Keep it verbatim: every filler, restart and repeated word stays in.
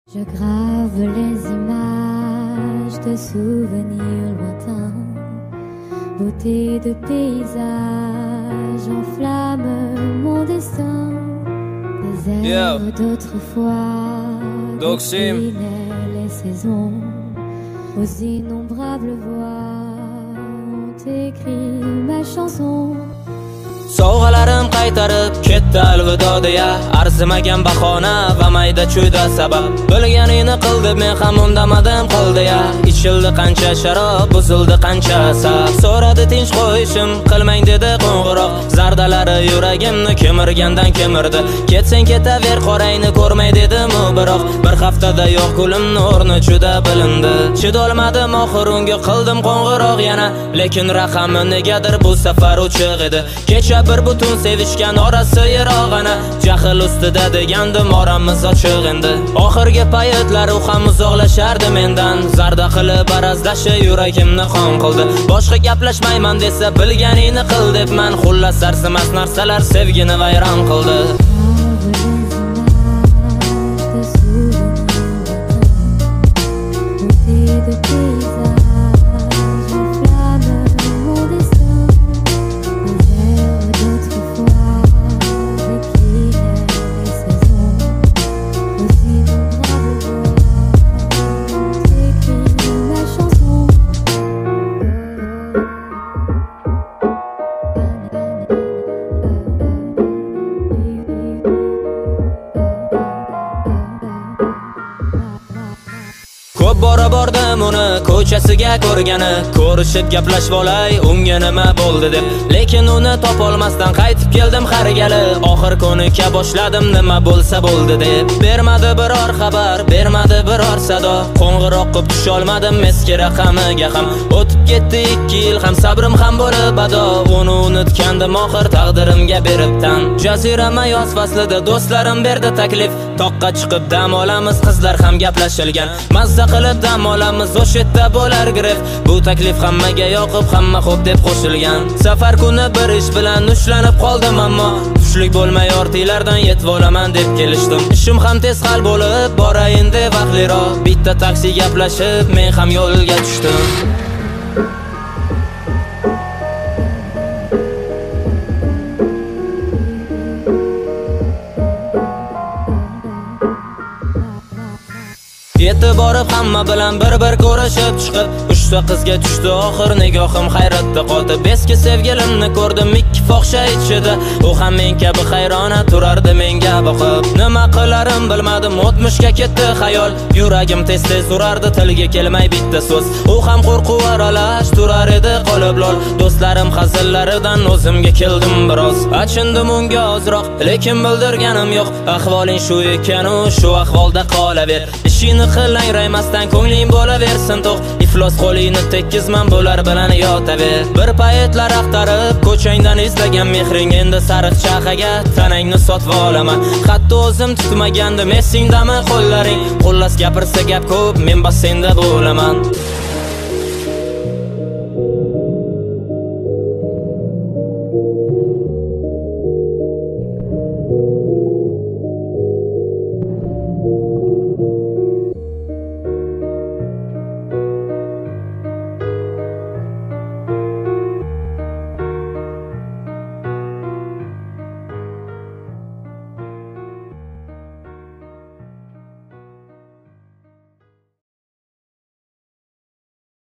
Je grave les images de souvenirs lointains, beauté de paysage enflamme mon destin. Des airs d'autrefois déclinaient les saisons, aux innombrables voix ont écrit ma chanson. Sovg'alarim qaytarib ketdi alvido deya, arzimagan bahona va mayda chuyda sabab. Bilganingni qil deb men ham undamadim qil deya, ichildi qancha sharob, buzildi qancha asab. So'radi tinch qo'yishim, qilmang dedi qo'ng'iroq. Zardalari yuragimni kemirgandan kemirdi. Ketsang ketaver, qorangni ko'rmay dedim u biroq. Bir haftada yo'q gulimni o'rni juda bilindi. Chidolmadim oxir unga qildim qo'ng'iroq yana, lekin raqami negadir bu safar o'chiq edi. Kecha bir butun sevishgan orasi yerog'ana, jahl ustida degandim oramiz ochiq endi. Oxirgi paytlar u ham uzoqlashardi mendan, zarda qilib arazlashi yuragimni qon qildi. Boshqa gaplashmayman desa bilganingni qil debman, xullas arzimas narsalar sevgini vayron qildi. Bora bordim uni ko'chasiga ko'rgani, ko'rishib gaplashib olay unga nima bo'ldi deb, lekin uni topolmasdan qaytib keldim har gali. Oxir ko'nika boshladim nima bo'lsa bo'ldi deb. Bermadi biror xabar, bermadi biror sado, qo'ng'iroq qilib tusha olmadim eski raqamiga ham. O'tib ketdi ikki yil, ham sabrim ham bo'lib ado. Uni unutgandim oxir taqdirimga beribdan. Jazirama yoz faslida do'stlarim berdi taklif, toqqa chiqib dam olamiz, qizlar ham gaplashilgan. Mazza qilib dam olamiz, o'sha yerda bo'lar gref. Bu taklif hammaga yoqib, hamma xo'p deb qo'shilgan. Safar kuni bir ish bilan ushlanib qoldim, ammo tushlik bo'lmay ortilardan yetib olaman deb kelishdim. Ishim ham tez hal bo'lib, borayin deb vaqtliroq bitta taksi gaplashib, men ham yo'lga tushdim. Yetib borib hamma bilan bir-bir ko'rishib chiqib, uchta qizga tushdi oxir nigohim hayratda qoldi. Eski sevgilimni ko'rdim ikki fohisha ichida, u ham men kabi hayrona turardi menga boqib. Nima qilarim bilmadim, o'tmishga ketdi xayol, yuragim tez-tez urardi tilga kelmay bitta so'z. U ham qo'rquv aralash turar edi qolib lol, do'stlarim hazillaridan o'zimga keldim biroz. Achindim unga ozroq, lekin bildirganim yo'q, ahvoling shu ekan u shu ahvolda qolaver. Ishini qilang raymasdan ko'ngling bo'laversin to'q, iflos qo'lingni tekkizman bular bilan yotaver. Bir paytlar axtarib ko'changdan izlagan mehring, endi sariq chaqaga tanangni sotib olaman. Hatto o'zim tutmagandim, esingdami qo'llaring, xullas gapirsa gap ko'p, men bassenda bo'laman.